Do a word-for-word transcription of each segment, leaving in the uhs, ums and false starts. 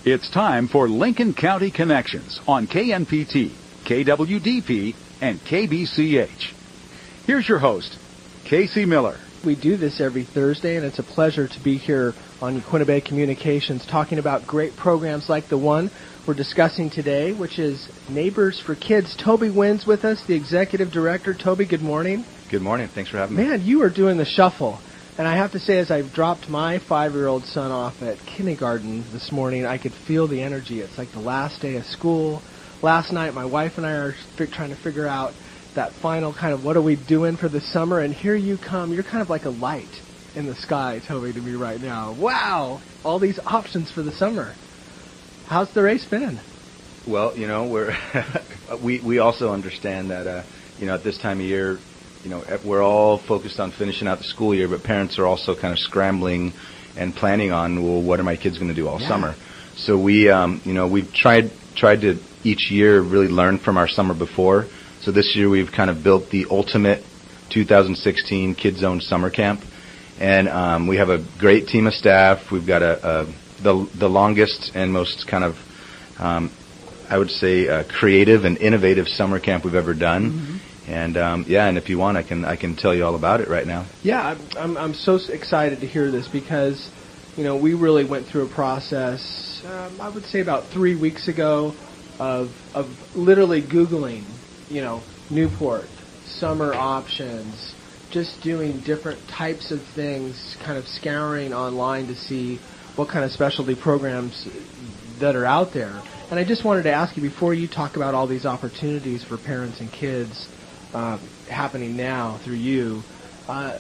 It's time for Lincoln County Connections on K N P T, K W D P, and K B C H. Here's your host, Casey Miller. We do this every Thursday, and it's a pleasure to be here on Uquinta Bay Communications talking about great programs like the one we're discussing today, which is Neighbors for Kids. Toby Wynn's with us, the executive director. Toby, good morning. Good morning. Thanks for having me. Man, you are doing the shuffle. And I have to say, as I've dropped my five-year-old son off at kindergarten this morning, I could feel the energy. It's like the last day of school. Last night, my wife and I are fi- trying to figure out that final kind of what are we doing for the summer, and here you come. You're kind of like a light in the sky, Toby, to me right now. Wow, all these options for the summer. How's the race been? Well, you know, we're we we also understand that uh, you know, at this time of year, you know, we're all focused on finishing out the school year, but parents are also kind of scrambling and planning on, well, what are my kids going to do all yeah. summer? So we, um, you know, we've tried tried to each year really learn from our summer before. So this year we've kind of built the ultimate two thousand sixteen Kids Zone Summer Camp, and um, we have a great team of staff. We've got a, a the the longest and most kind of, um, I would say, uh, creative and innovative summer camp we've ever done. Mm-hmm. And um, yeah, and if you want, I can I can tell you all about it right now. Yeah, I'm I'm, I'm so excited to hear this because, you know, we really went through a process. Um, I would say about three weeks ago of of literally Googling, you know, Newport, summer options, just doing different types of things, kind of scouring online to see what kind of specialty programs that are out there. And I just wanted to ask you, before you talk about all these opportunities for parents and kids uh, happening now through you, uh,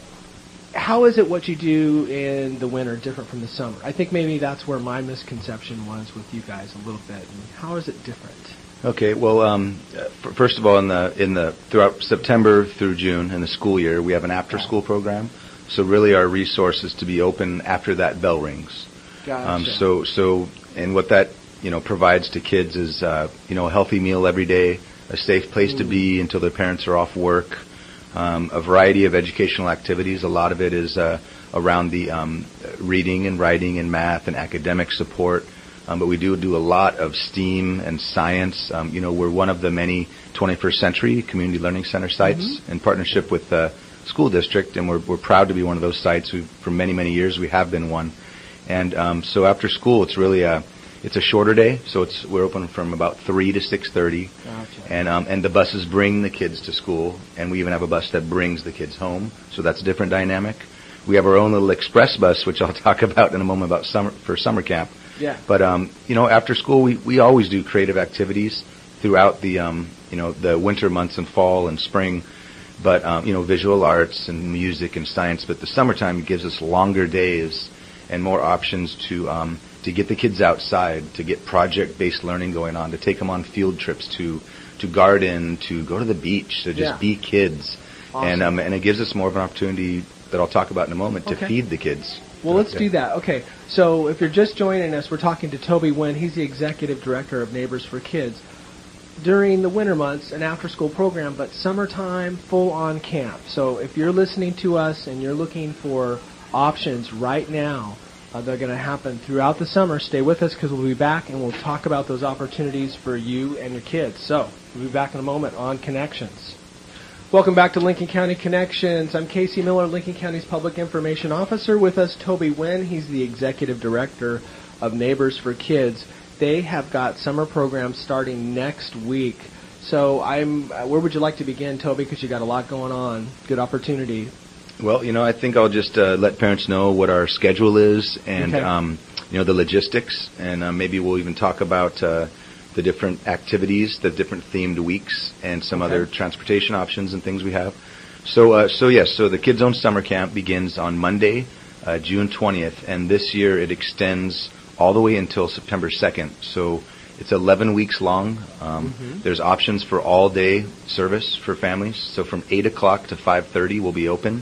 how is it what you do in the winter different from the summer? I think maybe that's where my misconception was with you guys a little bit. And how is it different? Okay, well, um, f- first of all, in the in the throughout September through June in the school year, we have an after-school program. So really, our resource is to be open after that bell rings. Gotcha. Um, so so and what that you know provides to kids is uh, you know a healthy meal every day, a safe place mm. to be until their parents are off work, um, a variety of educational activities. A lot of it is uh, around the um, reading and writing and math and academic support. Um, but we do do a lot of STEAM and science. Um, you know, we're one of the many twenty-first century community learning center sites mm-hmm. in partnership with the school district, and we're we're proud to be one of those sites. We've, for many many years, we have been one. And um, so after school, it's really a it's a shorter day. So it's we're open from about three to six thirty, gotcha. and um, and the buses bring the kids to school, and we even have a bus that brings the kids home. So that's a different dynamic. We have our own little express bus, which I'll talk about in a moment about summer for summer camp. Yeah. But um, you know, after school, we, we always do creative activities throughout the um, you know the winter months and fall and spring. But um, you know, visual arts and music and science. But the summertime gives us longer days and more options to um, to get the kids outside, to get project-based learning going on, to take them on field trips, to to garden, to go to the beach, to just yeah. be kids. Awesome. And um, and it gives us more of an opportunity that I'll talk about in a moment okay. to feed the kids. Well, let's do that. Okay, so if you're just joining us, we're talking to Toby Wynn. He's the executive director of Neighbors for Kids. During the winter months, an after-school program, but summertime, full-on camp. So if you're listening to us and you're looking for options right now, uh, they're going to happen throughout the summer. Stay with us because we'll be back and we'll talk about those opportunities for you and your kids. So we'll be back in a moment on Connections. Welcome back to Lincoln County Connections. I'm Casey Miller, Lincoln County's Public Information Officer. With us, Toby Wynn. He's the Executive Director of Neighbors for Kids. They have got summer programs starting next week. So I'm. Uh, where would you like to begin, Toby, because you got a lot going on. Good opportunity. Well, you know, I think I'll just uh, let parents know what our schedule is and, okay. um, you know, the logistics. And uh, maybe we'll even talk about uh, the different activities, the different themed weeks, and some okay. other transportation options and things we have. So, uh, so yes, so the Kids Zone Summer Camp begins on Monday, uh, June twentieth, and this year it extends all the way until September second. So it's eleven weeks long. Um, mm-hmm. There's options for all-day service for families. So from eight o'clock to five thirty we'll be open.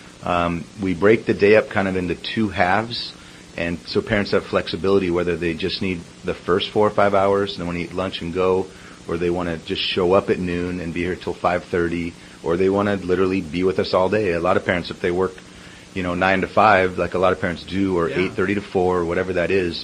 Um, we break the day up kind of into two halves. And so parents have flexibility whether they just need the first four or five hours and they want to eat lunch and go, or they want to just show up at noon and be here till five thirty, or they want to literally be with us all day. A lot of parents, if they work, you know, nine to five, like a lot of parents do, or yeah. eight thirty to four, or whatever that is,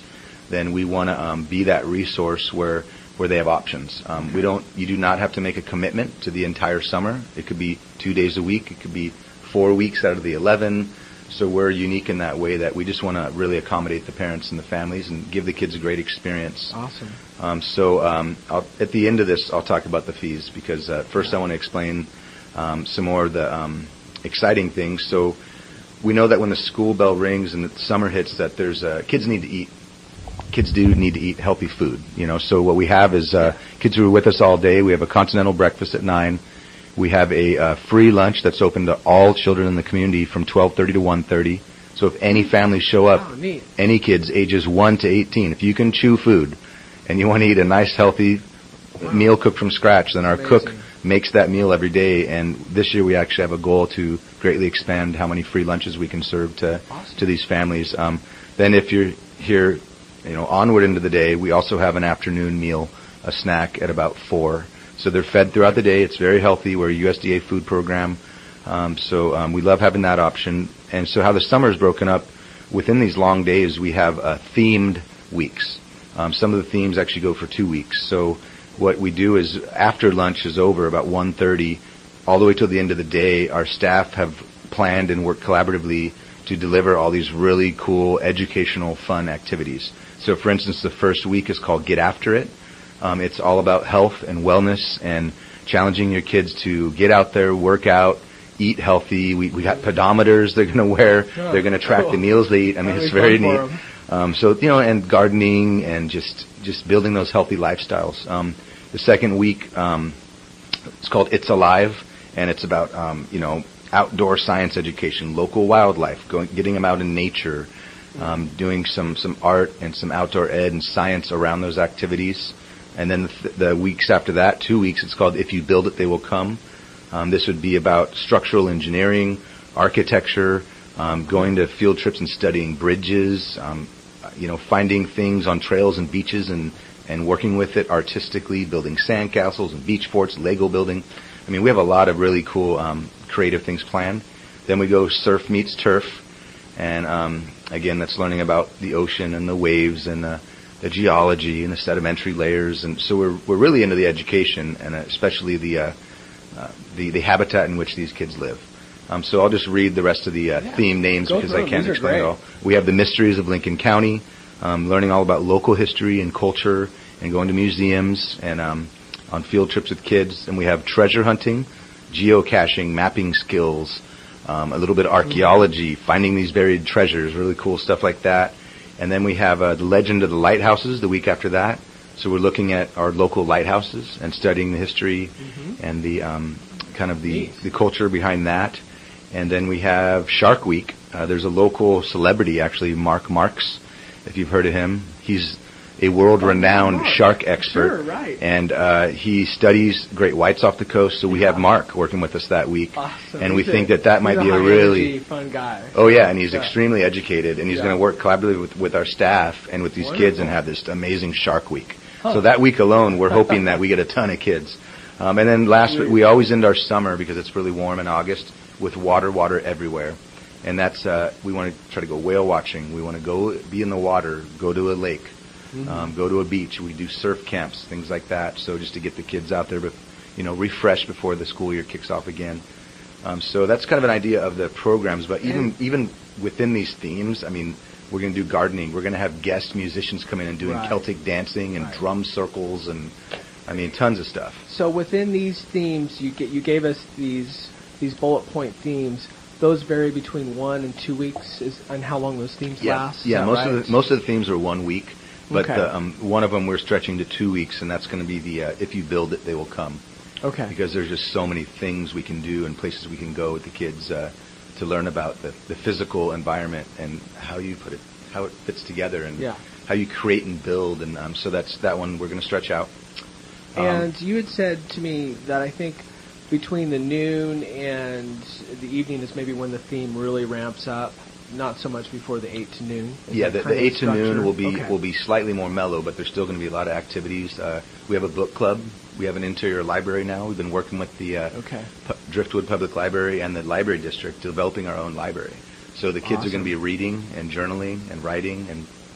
then we want to um, be that resource where where they have options. Um, we don't. You do not have to make a commitment to the entire summer. It could be two days a week. It could be four weeks out of the eleven. So we're unique in that way that we just want to really accommodate the parents and the families and give the kids a great experience. Awesome. Um, so um, I'll, at the end of this, I'll talk about the fees because uh, first I want to explain um, some more of the um, exciting things. So we know that when the school bell rings and the summer hits, that there's uh, kids need to eat. Kids do need to eat healthy food. You know, so what we have is uh, kids who are with us all day. We have a continental breakfast at nine. We have a uh, free lunch that's open to all children in the community from twelve thirty to one thirty. So if any families show up, Oh, neat. any kids ages one to eighteen, if you can chew food and you want to eat a nice, healthy Wow. meal cooked from scratch, then our Amazing. cook makes that meal every day. And this year we actually have a goal to greatly expand how many free lunches we can serve to Awesome. to these families. Um, then if you're here, you know, onward into the day, we also have an afternoon meal, a snack at about four. So they're fed throughout the day. It's very healthy. We're a U S D A food program. Um, so um, we love having that option. And so how the summer is broken up, within these long days, we have uh, themed weeks. Um, some of the themes actually go for two weeks. So what we do is after lunch is over, about one thirty, all the way till the end of the day, our staff have planned and worked collaboratively to deliver all these really cool, educational, fun activities. So for instance, the first week is called Get After It. Um, it's all about health and wellness and challenging your kids to get out there, work out, eat healthy. We we got pedometers they're going to wear. Oh, they're going to track cool. the meals they eat. I mean, That'll it's be very fun for neat. 'em. Um, so, you know, and gardening and just, just building those healthy lifestyles. Um, the second week, um, it's called It's Alive, and it's about, um, you know, outdoor science education, local wildlife, going, getting them out in nature, um, doing some, some art and some outdoor ed and science around those activities. And then the, th- the weeks after that, two weeks, it's called If You Build It, They Will Come. Um, this would be about structural engineering, architecture, um, going to field trips and studying bridges, um, you know, finding things on trails and beaches and, and working with it artistically, building sandcastles and beach forts, Lego building. I mean, we have a lot of really cool um, creative things planned. Then we go Surf Meets Turf, and um, again, that's learning about the ocean and the waves and the, the geology and the sedimentary layers. And so we're we're really into the education and especially the uh, uh, the the habitat in which these kids live. Um, so I'll just read the rest of the uh, Yeah. theme names Go because through I 'em. can't These are explain it great. all. We have the mysteries of Lincoln County, um, learning all about local history and culture, and going to museums and um, on field trips with kids. And we have treasure hunting, geocaching, mapping skills, um, a little bit of archaeology, finding these buried treasures, really cool stuff like that. And then we have uh, the legend of the lighthouses the week after that. So we're looking at our local lighthouses and studying the history Mhm. and the um, kind of the, Neat. the culture behind that. And then we have Shark Week. Uh, there's a local celebrity, actually, Mark Marks, if you've heard of him. He's a world-renowned Mark. shark expert. Sure, right. And uh, he studies great whites off the coast, so we have Mark working with us that week. Awesome. And we He's a- think that that might he's be a high really... energy, fun guy. Oh, yeah, and he's Yeah. extremely educated, and he's Yeah. going to work collaboratively with, with our staff and with these kids Wonderful. and have this amazing Shark Week. Huh. So that week alone, we're hoping that we get a ton of kids. Um, and then last, Sweet. we always end our summer, because it's really warm in August, with water, water everywhere. And that's, uh, we want to try to go whale watching. We want to go be in the water, go to a lake, Mhm. um, go to a beach. We do surf camps, things like that. So just to get the kids out there, bef- you know, refreshed before the school year kicks off again. Um, so that's kind of an idea of the programs. But even And- even within these themes, I mean, we're going to do gardening. We're going to have guest musicians come in and doing Right. Celtic dancing and Right. drum circles and, I mean, tons of stuff. So within these themes, you get you gave us these these bullet point themes. Those vary between one and two weeks, is and how long those themes Yeah, last. Is yeah. that Most right? of the most of the themes are one week, but Okay. the, um, one of them we're stretching to two weeks, and that's going to be the uh, if you build it, they will come. Okay. Because there's just so many things we can do and places we can go with the kids uh, to learn about the, the physical environment and how you put it, how it fits together, and Yeah. how you create and build. And um, so that's that one we're going to stretch out. Um, And you had said to me that I think between the noon and the evening is maybe when the theme really ramps up. Not so much before the eight to noon. Is yeah, that the, kind the of eight to noon structure? will be Okay. will be slightly more mellow, but there's still going to be a lot of activities. Uh, we have a book club. We have an interior library now. We've been working with the uh, Okay. Pu- Driftwood Public Library and the library district developing our own library. So the kids are going Awesome. to be reading and journaling and writing and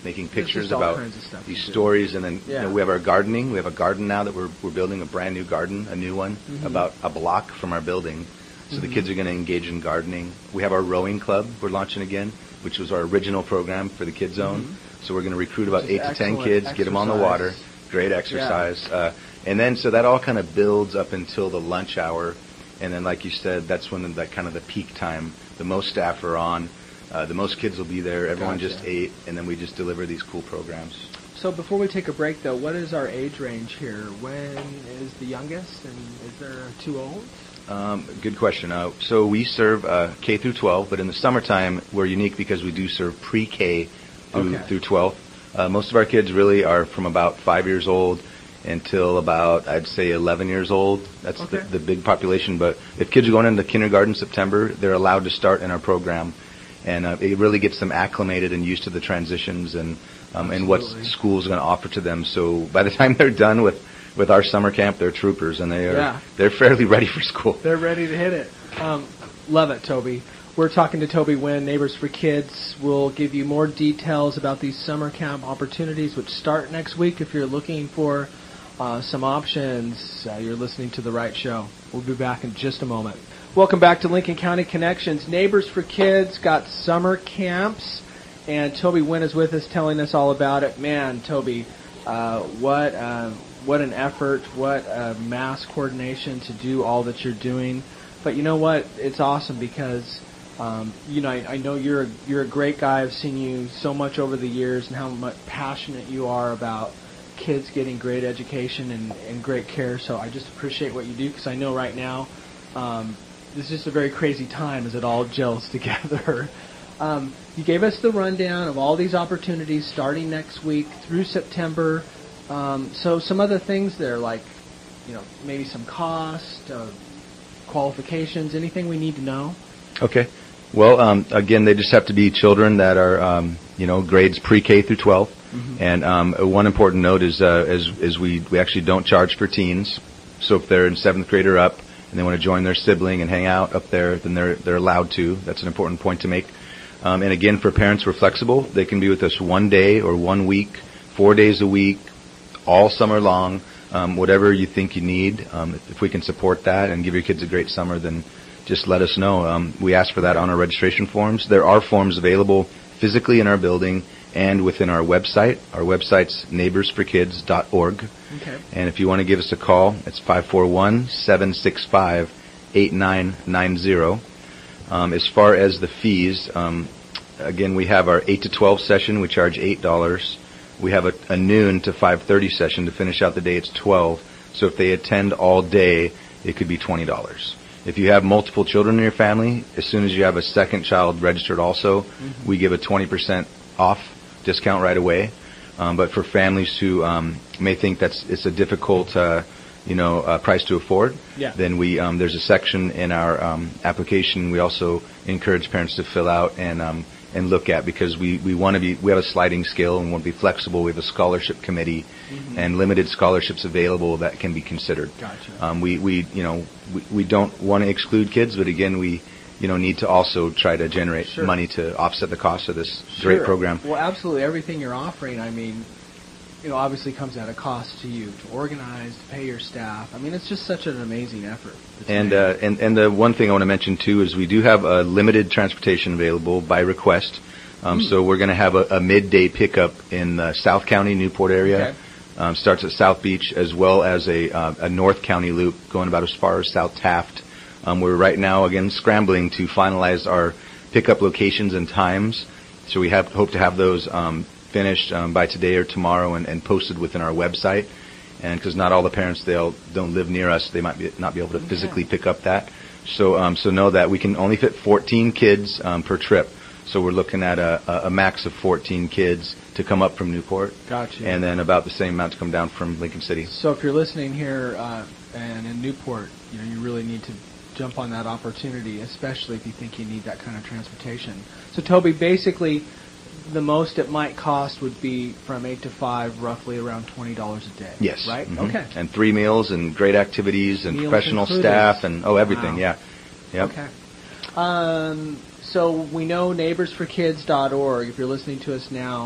making There's pictures just all about kinds of stuff these to do. stories, and then Yeah. you know, we have our gardening. We have a garden now that we're we're building a brand new garden, a new one, Mhm. about a block from our building. So the Mhm. kids are going to engage in gardening. We have our rowing club we're launching again, which was our original program for the Kids Zone. Mhm. So we're going to recruit about Which is eight to ten excellent kids, get them on the exercise. water. Great exercise. Uh, and then so that all kind of builds up until the lunch hour. And then, like you said, that's when the, that kind of the peak time. The most staff are on. Uh, the most kids will be there. Everyone Gotcha. just ate, and then we just deliver these cool programs. So before we take a break, though, what is our age range here? When is the youngest, and is there too old? Um, good question. Uh, so we serve uh, K through twelve, but in the summertime we're unique because we do serve pre-K through, Okay. through twelve. Uh, most of our kids really are from about five years old until about, I'd say, eleven years old. That's Okay. the, the big population. But if kids are going into kindergarten in September, they're allowed to start in our program. And uh, it really gets them acclimated and used to the transitions and um, and what Absolutely. school's going to offer to them. So by the time they're done with, with our summer camp, they're troopers, and they are Yeah. they're fairly ready for school. They're ready to hit it. Um, love it, Toby. We're talking to Toby Wynn, Neighbors for Kids. We'll give you more details about these summer camp opportunities, which start next week. If you're looking for uh, some options, uh, you're listening to the right show. We'll be back in just a moment. Welcome back to Lincoln County Connections. Neighbors for Kids got summer camps, and Toby Wynn is with us telling us all about it. Man, Toby, uh, what uh, what an effort, what a mass coordination to do all that you're doing. But you know what? It's awesome because um, you know I, I know you're a, you're a great guy. I've seen you so much over the years and how much passionate you are about kids getting great education and, and great care. So I just appreciate what you do because I know right now um, this is just a very crazy time as it all gels together. Um, you gave us the rundown of all these opportunities starting next week through September. Um, so some other things there, like you know maybe some cost, uh, qualifications, anything we need to know. Okay. Well, um, again, they just have to be children that are, um, you know, grades pre-K through twelve. Mhm. And um, one important note is, uh, is, is we, we actually don't charge for teens. So if they're in seventh grade or up and they want to join their sibling and hang out up there, then they're they're allowed to. That's an important point to make. Um, and again, for parents, we're flexible. They can be with us one day or one week, four days a week, all summer long. Um, whatever you think you need, um, if, if we can support that and give your kids a great summer, then just let us know. Um, we ask for that on our registration forms. There are forms available physically in our building and within our website. Our website's neighbors for kids dot org. Okay. And if you want to give us a call, it's five four one, seven six five, eight nine nine zero. Um, as far as the fees, um, again, we have our eight to twelve session. We charge eight dollars. We have a, a noon to five thirty session. To finish out the day, it's twelve dollars. So if they attend all day, it could be twenty dollars. If you have multiple children in your family, as soon as you have a second child registered also, Mm-hmm. we give a twenty percent off discount right away. Um, but for families who um, may think that's it's a difficult, uh, you know, uh, price to afford, Yeah. then we um, there's a section in our um, application we also encourage parents to fill out and um, and look at, because we, we want to be we have a sliding scale and want to be flexible. We have a scholarship committee Mhm. and limited scholarships available that can be considered. Gotcha. Um, we we you know we, we don't want to exclude kids, but again we you know need to also try to generate Sure. money to offset the cost of this great Sure. program. Well, absolutely. Everything you're offering, I mean, you know, obviously comes at a cost to you to organize, to pay your staff. I mean, it's just such an amazing effort. that's And, made. uh, and and the one thing I want to mention too is we do have a limited transportation available by request. Um, Hmm. So we're going to have a, a midday pickup in the South County, Newport area. Okay. Um, starts at South Beach, as well as a uh, a North County loop going about as far as South Taft. Um, we're right now again scrambling to finalize our pickup locations and times. So we have hope to have those um, finished um, by today or tomorrow and, and posted within our website. And because not all the parents they'll don't live near us, they might be, not be able to physically pick up that. So um, so know that we can only fit fourteen kids um, per trip. So we're looking at a, a max of fourteen kids to come up from Newport, Gotcha. and then about the same amount to come down from Lincoln City. So if you're listening here uh, and in Newport, you know, you really need to jump on that opportunity, especially if you think you need that kind of transportation. So Toby, basically, the most it might cost would be from eight to five, roughly around twenty dollars a day. Yes. Right? Mhm. Okay. And three meals and great activities and Meals professional included. staff and, oh, everything, Wow. yeah. Yep. Okay. Um, so we know neighbors for kids dot org. If you're listening to us now,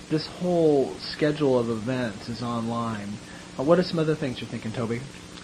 this whole schedule of events is online. Uh, what are some other things you're thinking, Toby?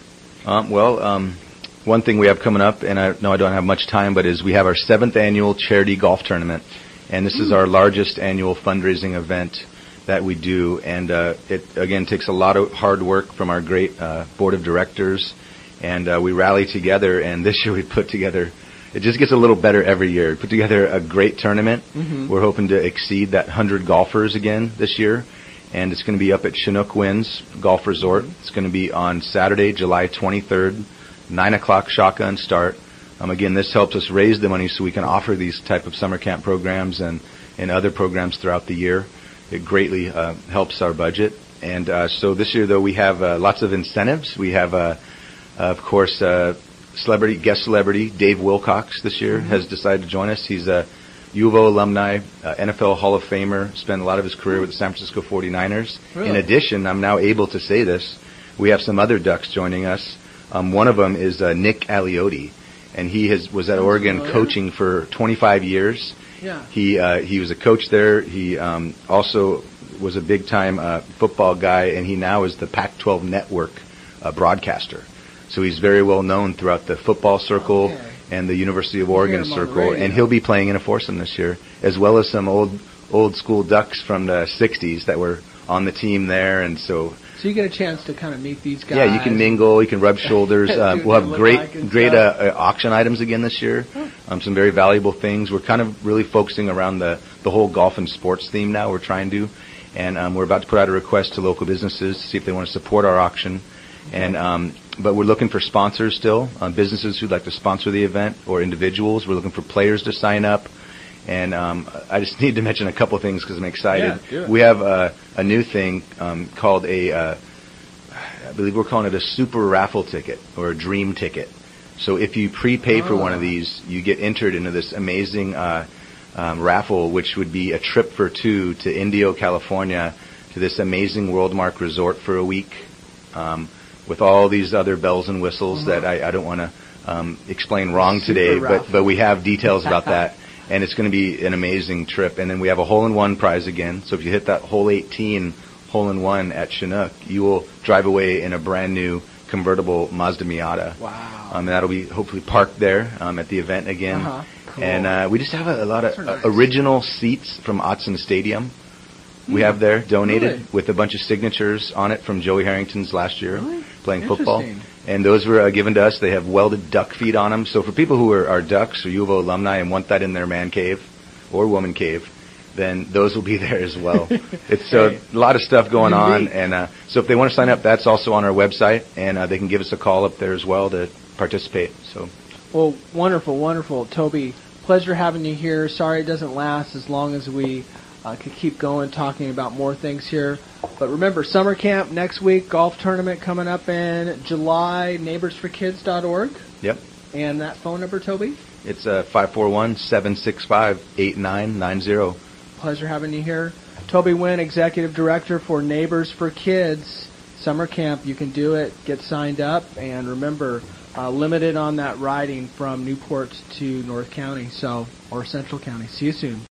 Um, well, um, one thing we have coming up, and I know I don't have much time, but is we have our seventh annual charity golf tournament, and this mm. is our largest annual fundraising event that we do, and uh, it again takes a lot of hard work from our great uh, board of directors, and uh, we rally together. And this year we put together. It just gets a little better every year. We put together a great tournament. Mm-hmm. We're hoping to exceed that one hundred golfers again this year. And it's going to be up at Chinook Winds Golf Resort. Mm-hmm. It's going to be on Saturday, July twenty-third, nine o'clock shotgun start. Um, again, this helps us raise the money so we can offer these type of summer camp programs and, and other programs throughout the year. It greatly uh, helps our budget. And uh, so this year, though, we have uh, lots of incentives. We have, uh, of course, uh, celebrity guest celebrity Dave Wilcox this year mm-hmm. has decided to join us. He's a U of O alumni, uh, N F L Hall of Famer, spent a lot of his career with the San Francisco forty-niners. Really? In addition, I'm now able to say this, we have some other Ducks joining us. Um, one of them is uh, Nick Aliotti, and he has was at Oregon familiar. coaching for twenty-five years. Yeah. He uh, he was a coach there. He um, also was a big-time uh, football guy, and he now is the Pac twelve Network uh, broadcaster. So he's very well known throughout the football circle okay. and the University of Oregon circle, and he'll be playing in a foursome this year, as well as some old old school Ducks from the sixties that were on the team there, and so. So you get a chance to kind of meet these guys. Yeah, you can mingle, you can rub shoulders. uh, we'll have great like great uh, uh, auction items again this year. Oh. Um, some very valuable things. We're kind of really focusing around the the whole golf and sports theme now. We're trying to, and um, we're about to put out a request to local businesses to see if they want to support our auction. And um, but we're looking for sponsors still, um, businesses who'd like to sponsor the event, or individuals. We're looking for players to sign up. And um, I just need to mention a couple things because I'm excited. Yeah, we have uh, a new thing um, called a, uh, I believe we're calling it a super raffle ticket or a dream ticket. So if you prepay oh. for one of these, you get entered into this amazing uh, um, raffle, which would be a trip for two to Indio, California, to this amazing Worldmark resort for a week. Um, with all these other bells and whistles mm-hmm. that I, I don't want to um, explain wrong Super today, raffle. but but we have details about that, and it's going to be an amazing trip. And then we have a hole-in-one prize again, so if you hit that hole eighteen hole-in-one at Chinook, you will drive away in a brand-new convertible Mazda Miata. Wow. Um, and that'll be hopefully parked there um, at the event again. Uh-huh. Cool. And uh, we just have a, a lot of nice. uh, original seats from Autzen Stadium. We have there donated really? with a bunch of signatures on it from Joey Harrington's last year really? playing football. And those were uh, given to us. They have welded duck feet on them. So for people who are, are Ducks or U of O alumni and want that in their man cave or woman cave, then those will be there as well. It's uh, hey. a lot of stuff going on. And uh, so if they want to sign up, that's also on our website. And uh, they can give us a call up there as well to participate. So, Well, wonderful, wonderful. Toby, pleasure having you here. Sorry it doesn't last as long as we... I uh, could keep going talking about more things here. But remember, summer camp next week, golf tournament coming up in July, neighbors for kids dot org. Yep. And that phone number, Toby? It's uh, five four one, seven six five, eight nine nine zero. Pleasure having you here. Toby Wynn, Executive Director for Neighbors for Kids. Summer camp, you can do it. Get signed up. And remember, uh, limited on that riding from Newport to North County, so or Central County. See you soon.